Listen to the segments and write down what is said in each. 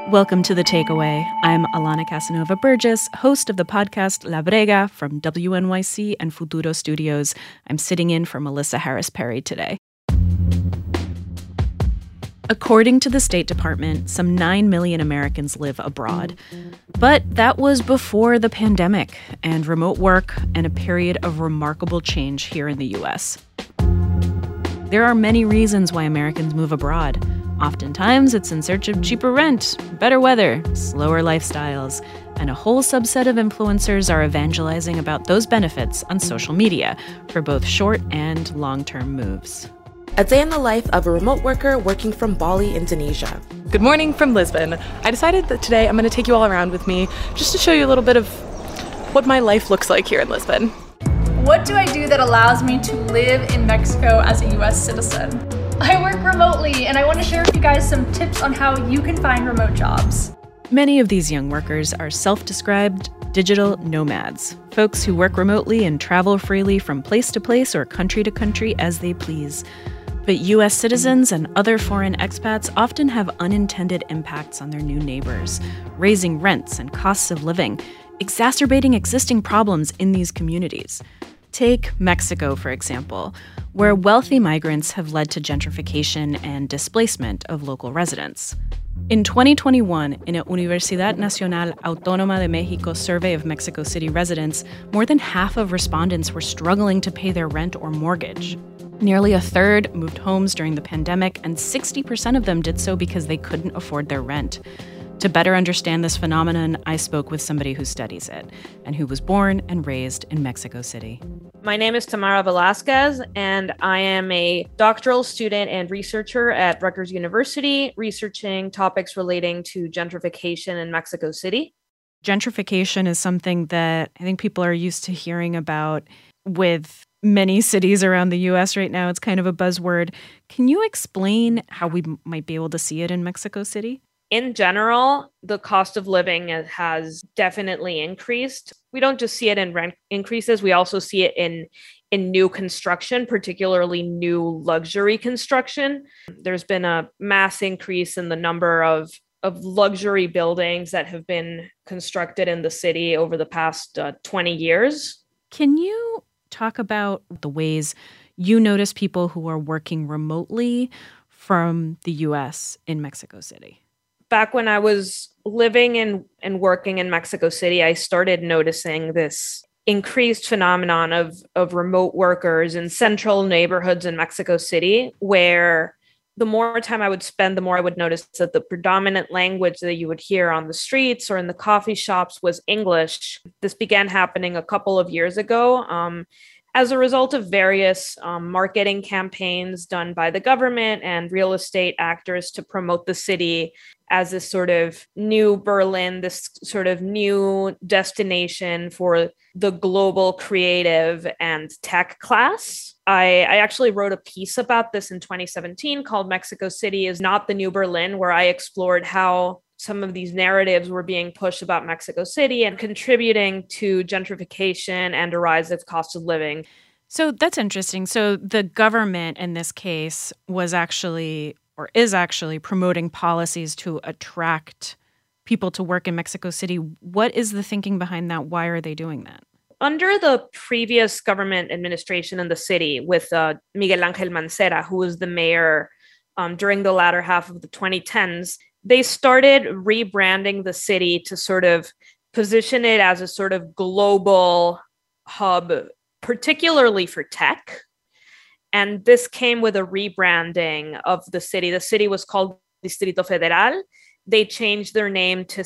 Welcome to The Takeaway. I'm Alana Casanova Burgess, host of the podcast La Brega from WNYC and Futuro Studios. I'm sitting in for Melissa Harris Perry today. According to the State Department, some 9 million Americans live abroad. But that was before the pandemic and remote work and a period of remarkable change here in the U.S. There are many reasons why Americans move abroad. Oftentimes, it's in search of cheaper rent, better weather, slower lifestyles, and a whole subset of influencers are evangelizing about those benefits on social media for both short and long-term moves. A day in the life of a remote worker working from Bali, Indonesia. Good morning from Lisbon. I decided that today I'm going to take you all around with me just to show you a little bit of what my life looks like here in Lisbon. What do I do that allows me to live in Mexico as a US citizen? I work remotely, and I want to share with you guys some tips on how you can find remote jobs. Many of these young workers are self-described digital nomads, folks who work remotely and travel freely from place to place or country to country as they please. But U.S. citizens and other foreign expats often have unintended impacts on their new neighbors, raising rents and costs of living, exacerbating existing problems in these communities. Take Mexico, for example, where wealthy migrants have led to gentrification and displacement of local residents. In 2021, in a Universidad Nacional Autónoma de México survey of Mexico City residents, more than half of respondents were struggling to pay their rent or mortgage. Nearly a third moved homes during the pandemic, and 60% of them did so because they couldn't afford their rent. To better understand this phenomenon, I spoke with somebody who studies it and who was born and raised in Mexico City. My name is Tamara Velasquez, and I am a doctoral student and researcher at Rutgers University, researching topics relating to gentrification in Mexico City. Gentrification is something that I think people are used to hearing about with many cities around the U.S. right now. It's kind of a buzzword. Can you explain how we might be able to see it in Mexico City? In general, the cost of living has definitely increased. We don't just see it in rent increases, we also see it in new construction, particularly new luxury construction. There's been a mass increase in the number of luxury buildings that have been constructed in the city over the past 20 years. Can you talk about the ways you notice people who are working remotely from the U.S. in Mexico City? Back when I was living and working in Mexico City, I started noticing this increased phenomenon of remote workers in central neighborhoods in Mexico City, where the more time I would spend, the more I would notice that the predominant language that you would hear on the streets or in the coffee shops was English. This began happening a couple of years ago. As a result of various marketing campaigns done by the government and real estate actors to promote the city as this sort of new Berlin, this sort of new destination for the global creative and tech class. I actually wrote a piece about this in 2017 called Mexico City is Not the New Berlin, where I explored how some of these narratives were being pushed about Mexico City and contributing to gentrification and a rise of cost of living. So that's interesting. So the government in this case was actually or is actually promoting policies to attract people to work in Mexico City. What is the thinking behind that? Why are they doing that? Under the previous government administration in the city with Miguel Ángel Mancera, who was the mayor during the latter half of the 2010s, they started rebranding the city to sort of position it as a sort of global hub, particularly for tech. And this came with a rebranding of the city. The city was called Distrito Federal. They changed their name to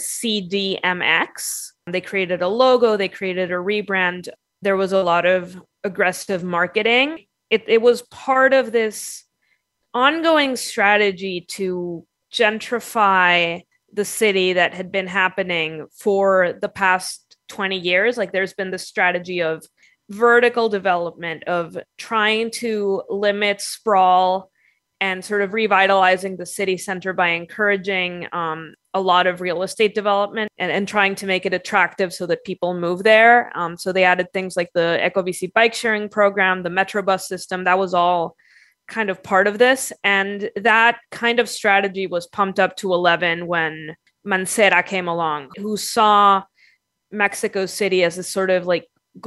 CDMX. They created a logo, they created a rebrand. There was a lot of aggressive marketing. It was part of this ongoing strategy to gentrify the city that had been happening for the past 20 years. Like there's been this strategy of vertical development, of trying to limit sprawl and sort of revitalizing the city center by encouraging a lot of real estate development and trying to make it attractive so that people move there. So they added things like the Ecobici bike sharing program, the Metrobus system. That was all kind of part of this. And that kind of strategy was pumped up to 11 when Mancera came along, who saw Mexico City as a sort of like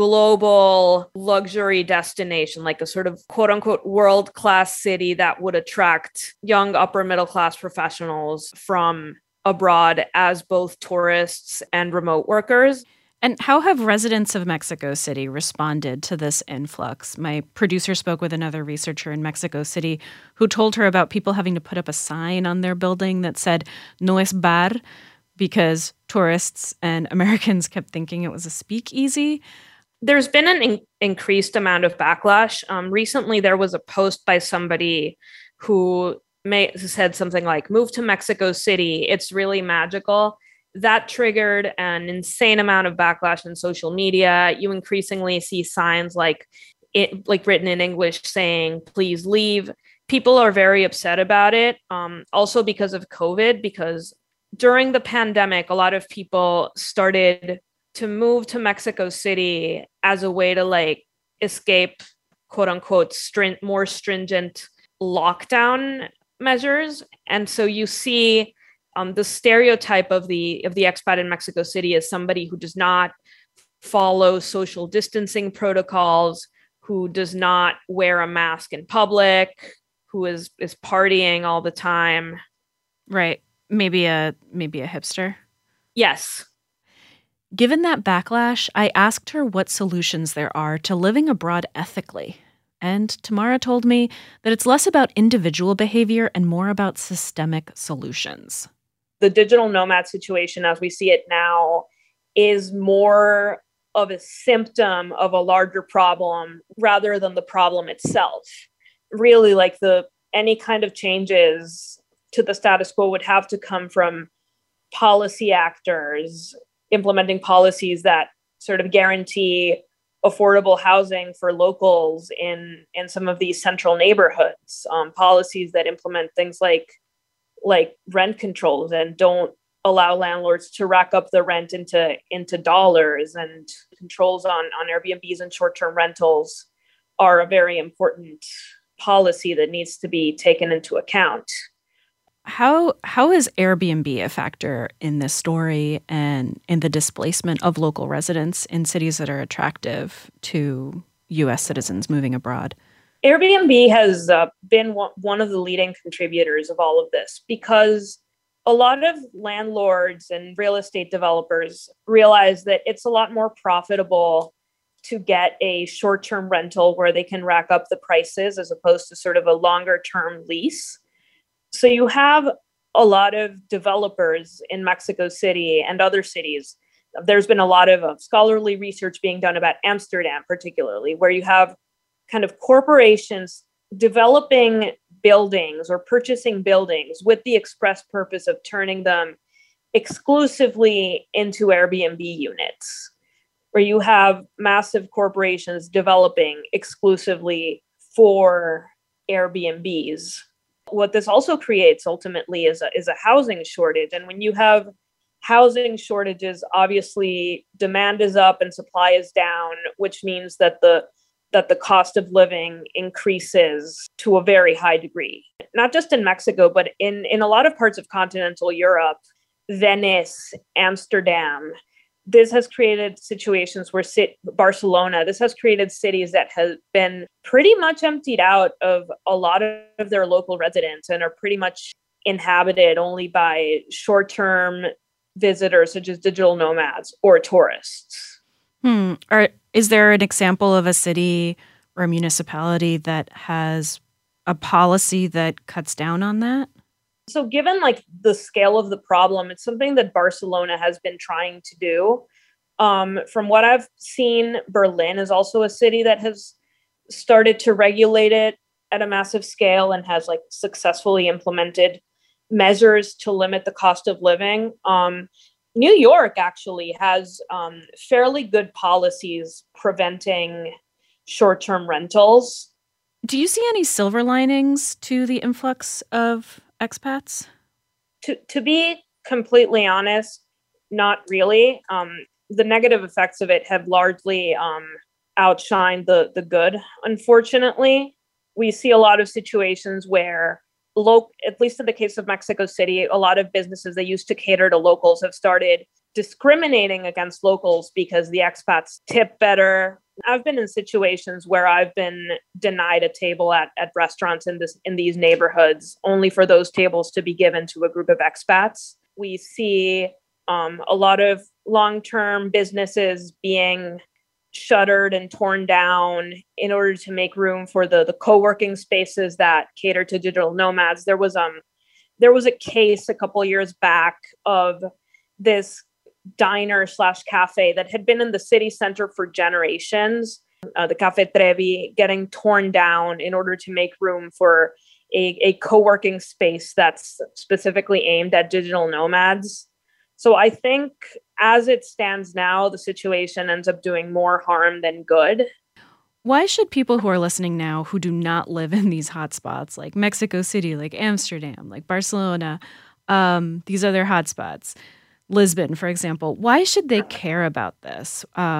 global luxury destination, like a sort of quote unquote world-class city that would attract young upper middle class professionals from abroad as both tourists and remote workers. And how have residents of Mexico City responded to this influx? My producer spoke with another researcher in Mexico City who told her about people having to put up a sign on their building that said, "No es bar," because tourists and Americans kept thinking it was a speakeasy. There's been an increased amount of backlash. Recently, there was a post by somebody who said something like, "Move to Mexico City. It's really magical." That triggered an insane amount of backlash in social media. You increasingly see signs like written in English saying, "Please leave." People are very upset about it. Also because of COVID, because during the pandemic, a lot of people started to move to Mexico City as a way to like escape, quote unquote, more stringent lockdown measures. And so you see the stereotype of the expat in Mexico City is somebody who does not follow social distancing protocols, who does not wear a mask in public, who is partying all the time. Right. Maybe a hipster. Yes. Given that backlash, I asked her what solutions there are to living abroad ethically. And Tamara told me that it's less about individual behavior and more about systemic solutions. The digital nomad situation, as we see it now, is more of a symptom of a larger problem rather than the problem itself. Really, like any kind of changes to the status quo would have to come from policy actors implementing policies that sort of guarantee affordable housing for locals in some of these central neighborhoods, policies that implement things like rent controls and don't allow landlords to rack up the rent into dollars, and controls on Airbnbs and short-term rentals are a very important policy that needs to be taken into account. How is Airbnb a factor in this story and in the displacement of local residents in cities that are attractive to U.S. citizens moving abroad? Airbnb has been one of the leading contributors of all of this, because a lot of landlords and real estate developers realize that it's a lot more profitable to get a short-term rental where they can rack up the prices as opposed to sort of a longer-term lease. So you have a lot of developers in Mexico City and other cities. There's been a lot of scholarly research being done about Amsterdam, particularly, where you have kind of corporations developing buildings or purchasing buildings with the express purpose of turning them exclusively into Airbnb units, where you have massive corporations developing exclusively for Airbnbs. What this also creates ultimately is a housing shortage. And when you have housing shortages, obviously demand is up and supply is down, which means that the cost of living increases to a very high degree, not just in Mexico, but in a lot of parts of continental Europe, Venice, Amsterdam. This has created situations where Barcelona, this has created cities that have been pretty much emptied out of a lot of their local residents and are pretty much inhabited only by short-term visitors, such as digital nomads or tourists. Is there an example of a city or a municipality that has a policy that cuts down on that? So given the scale of the problem, it's something that Barcelona has been trying to do. From what I've seen, Berlin is also a city that has started to regulate it at a massive scale and has successfully implemented measures to limit the cost of living. New York actually has fairly good policies preventing short-term rentals. Do you see any silver linings to the influx of expats? To be completely honest, not really. The negative effects of it have largely outshined the good, unfortunately. We see a lot of situations where at least in the case of Mexico City, a lot of businesses that used to cater to locals have started discriminating against locals because the expats tip better. I've been in situations where I've been denied a table at restaurants in these neighborhoods, only for those tables to be given to a group of expats. We see a lot of long-term businesses being shuttered and torn down in order to make room for the co-working spaces that cater to digital nomads. There was a case a couple of years back of this diner/cafe that had been in the city center for generations, the Cafe Trevi, getting torn down in order to make room for a co-working space that's specifically aimed at digital nomads. So I think as it stands now, the situation ends up doing more harm than good. Why should people who are listening now who do not live in these hotspots like Mexico City, like Amsterdam, like Barcelona, these other hotspots, Lisbon, for example, why should they care about this?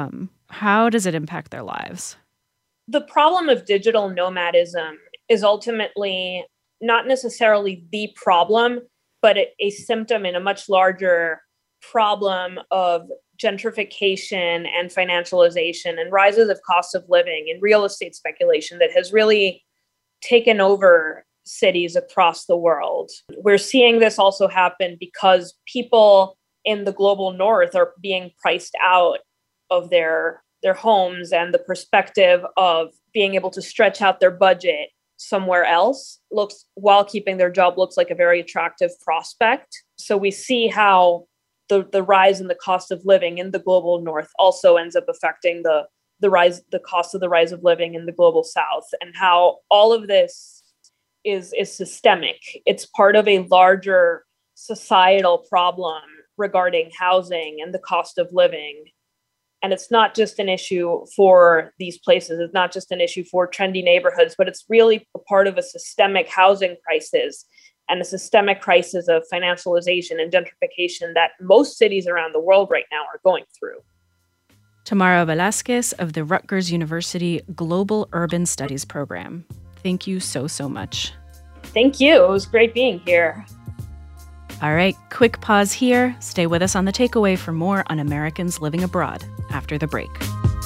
How does it impact their lives? The problem of digital nomadism is ultimately not necessarily the problem, but a symptom in a much larger problem of gentrification and financialization and rises of cost of living and real estate speculation that has really taken over cities across the world. We're seeing this also happen because people in the global north are being priced out of their homes, and the perspective of being able to stretch out their budget somewhere else while keeping their job looks like a very attractive prospect. So we see how the rise in the cost of living in the global north also ends up affecting the cost of the rise of living in the global south, and how all of this is systemic. It's part of a larger societal problem regarding housing and the cost of living. And it's not just an issue for these places. It's not just an issue for trendy neighborhoods, but it's really a part of a systemic housing crisis and a systemic crisis of financialization and gentrification that most cities around the world right now are going through. Tamara Velasquez of the Rutgers University Global Urban Studies Program. Thank you so much. Thank you. It was great being here. All right, quick pause here. Stay with us on The Takeaway for more on Americans living abroad after the break.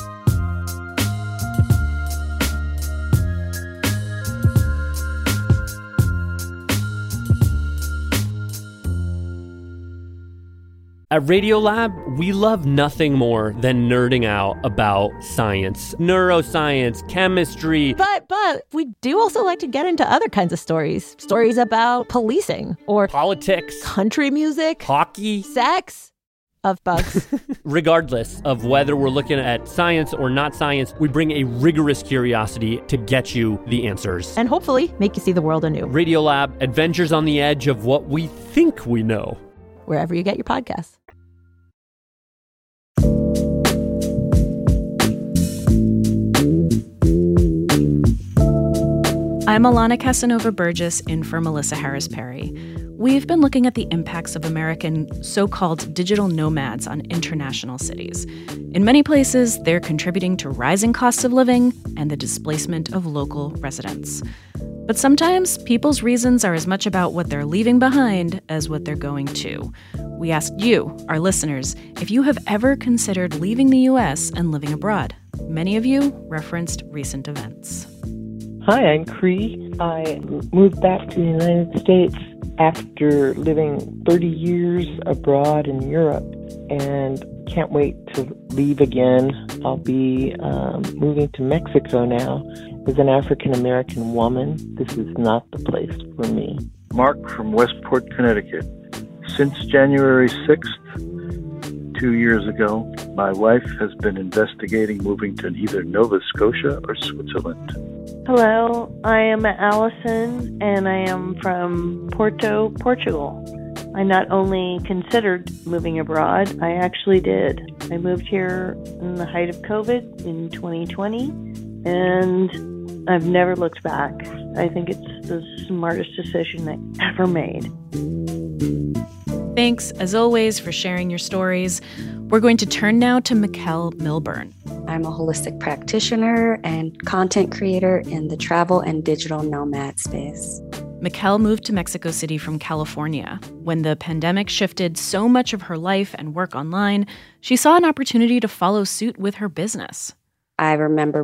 At Radiolab, we love nothing more than nerding out about science, neuroscience, chemistry. But we do also like to get into other kinds of stories. Stories about policing or politics, country music, hockey, sex, of bugs. Regardless of whether we're looking at science or not science, we bring a rigorous curiosity to get you the answers. And hopefully make you see the world anew. Radiolab, adventures on the edge of what we think we know. Wherever you get your podcasts. I'm Alana Casanova Burgess in for Melissa Harris Perry. We've been looking at the impacts of American so-called digital nomads on international cities. In many places, they're contributing to rising costs of living and the displacement of local residents. But sometimes people's reasons are as much about what they're leaving behind as what they're going to. We asked you, our listeners, if you have ever considered leaving the U.S. and living abroad. Many of you referenced recent events. Hi, I'm Cree. I moved back to the United States after living 30 years abroad in Europe and can't wait to leave again. I'll be moving to Mexico now. As an African-American woman, this is not the place for me. Mark from Westport, Connecticut. Since January 6th, 2 years ago, my wife has been investigating moving to either Nova Scotia or Switzerland. Hello, I am Allison, and I am from Porto, Portugal. I not only considered moving abroad, I actually did. I moved here in the height of COVID in 2020, and I've never looked back. I think it's the smartest decision I ever made. Thanks, as always, for sharing your stories. We're going to turn now to Mikkel Milburn. I'm a holistic practitioner and content creator in the travel and digital nomad space. Mikkel moved to Mexico City from California. When the pandemic shifted so much of her life and work online, she saw an opportunity to follow suit with her business. I remember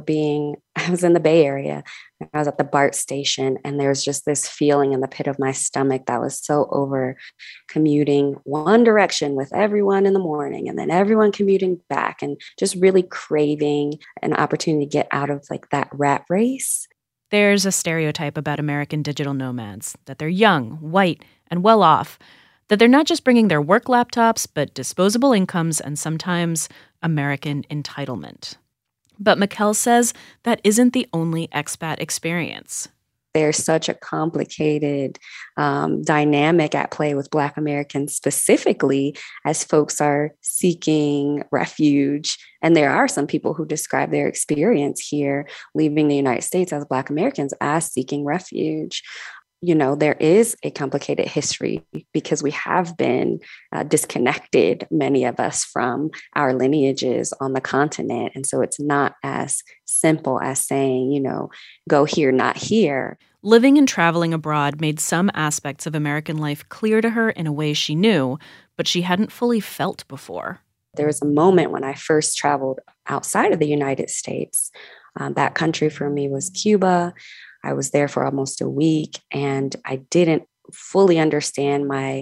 I was in the Bay Area. I was at the BART station, and there was just this feeling in the pit of my stomach that was so over commuting one direction with everyone in the morning and then everyone commuting back, and just really craving an opportunity to get out of like that rat race. There's a stereotype about American digital nomads, that they're young, white, and well off, that they're not just bringing their work laptops, but disposable incomes and sometimes American entitlement. But Mikkel says that isn't the only expat experience. There's such a complicated dynamic at play with Black Americans specifically as folks are seeking refuge. And there are some people who describe their experience here leaving the United States as Black Americans as seeking refuge. You know, there is a complicated history because we have been disconnected, many of us, from our lineages on the continent. And so it's not as simple as saying, you know, go here, not here. Living and traveling abroad made some aspects of American life clear to her in a way she knew, but she hadn't fully felt before. There was a moment when I first traveled outside of the United States. That country for me was Cuba. I was there for almost a week, and I didn't fully understand my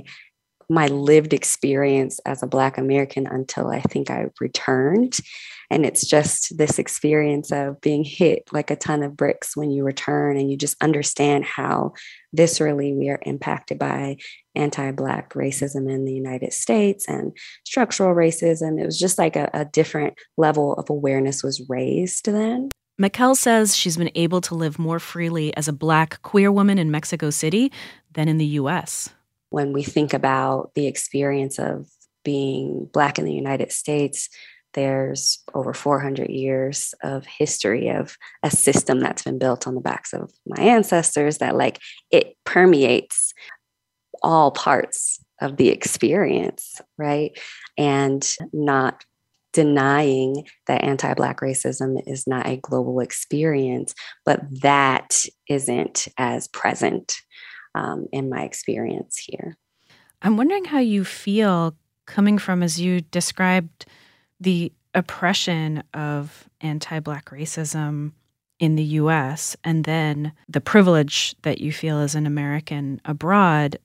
lived experience as a Black American until I think I returned. And it's just this experience of being hit like a ton of bricks when you return, and you just understand how viscerally we are impacted by anti-Black racism in the United States and structural racism. It was just like a different level of awareness was raised then. Mikkel says she's been able to live more freely as a Black queer woman in Mexico City than in the U.S. When we think about the experience of being Black in the United States, there's over 400 years of history of a system that's been built on the backs of my ancestors that like it permeates all parts of the experience, right? And not denying that anti-Black racism is not a global experience, but that isn't as present in my experience here. I'm wondering how you feel coming from, as you described, the oppression of anti-Black racism in the U.S. and then the privilege that you feel as an American abroad.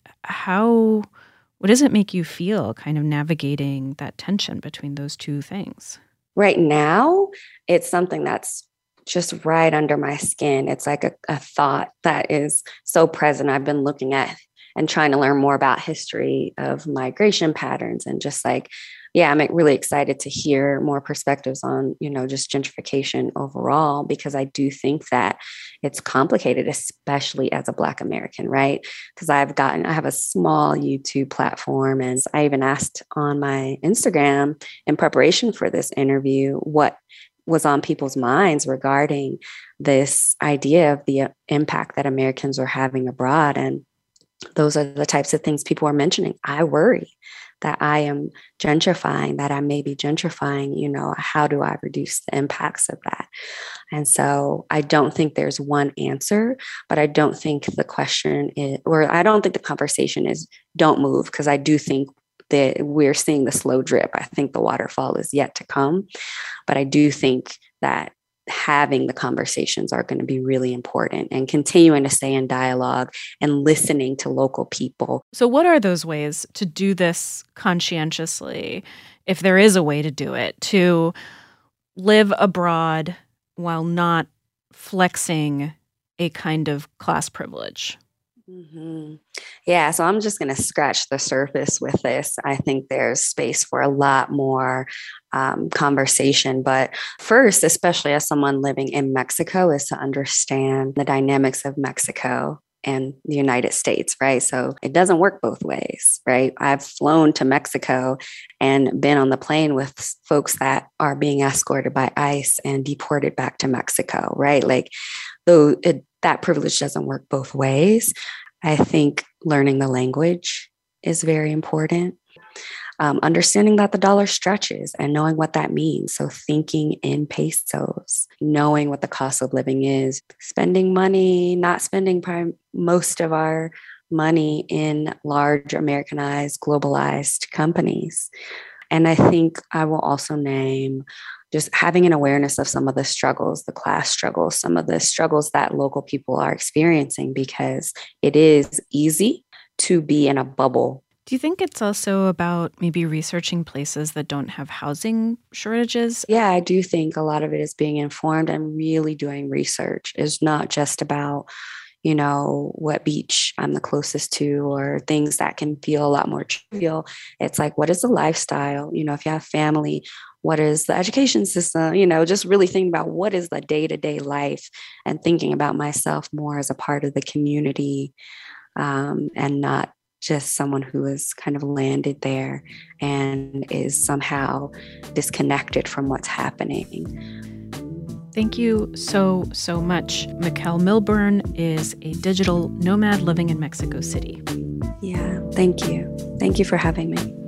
What does it make you feel kind of navigating that tension between those two things? Right now, it's something that's just right under my skin. It's like a thought that is so present. I've been looking at and trying to learn more about history of migration patterns and just like, yeah, I'm really excited to hear more perspectives on, you know, just gentrification overall, because I do think that it's complicated, especially as a Black American, right? Because I have a small YouTube platform, and I even asked on my Instagram in preparation for this interview what was on people's minds regarding this idea of the impact that Americans are having abroad. And those are the types of things people are mentioning. I worry that I am gentrifying, that I may be gentrifying, you know, how do I reduce the impacts of that? And so I don't think there's one answer, but I don't think the question is, or I don't think the conversation is don't move, because I do think that we're seeing the slow drip. I think the waterfall is yet to come, but I do think that having the conversations are going to be really important, and continuing to stay in dialogue and listening to local people. So what are those ways to do this conscientiously, if there is a way to do it, to live abroad while not flexing a kind of class privilege? Mm-hmm. Yeah, so I'm just going to scratch the surface with this. I think there's space for a lot more conversation. But first, especially as someone living in Mexico, is to understand the dynamics of Mexico and the United States, right? So it doesn't work both ways, right? I've flown to Mexico and been on the plane with folks that are being escorted by ICE and deported back to Mexico, right? Like, that privilege doesn't work both ways. I think learning the language is very important. understanding that the dollar stretches and knowing what that means. So thinking in pesos, knowing what the cost of living is, spending money, not spending most of our money in large Americanized, globalized companies. And I think I will also name just having an awareness of some of the struggles, the class struggles, some of the struggles that local people are experiencing, because it is easy to be in a bubble. Do you think it's also about maybe researching places that don't have housing shortages? Yeah, I do think a lot of it is being informed and really doing research. It's not just about, what beach I'm the closest to or things that can feel a lot more trivial. It's like, what is the lifestyle? If you have family, what is the education system? Just really thinking about what is the day-to-day life and thinking about myself more as a part of the community, and not just someone who has kind of landed there and is somehow disconnected from what's happening. Thank you so much. Mikkel Milburn is a digital nomad living in Mexico City. Yeah, thank you. Thank you for having me.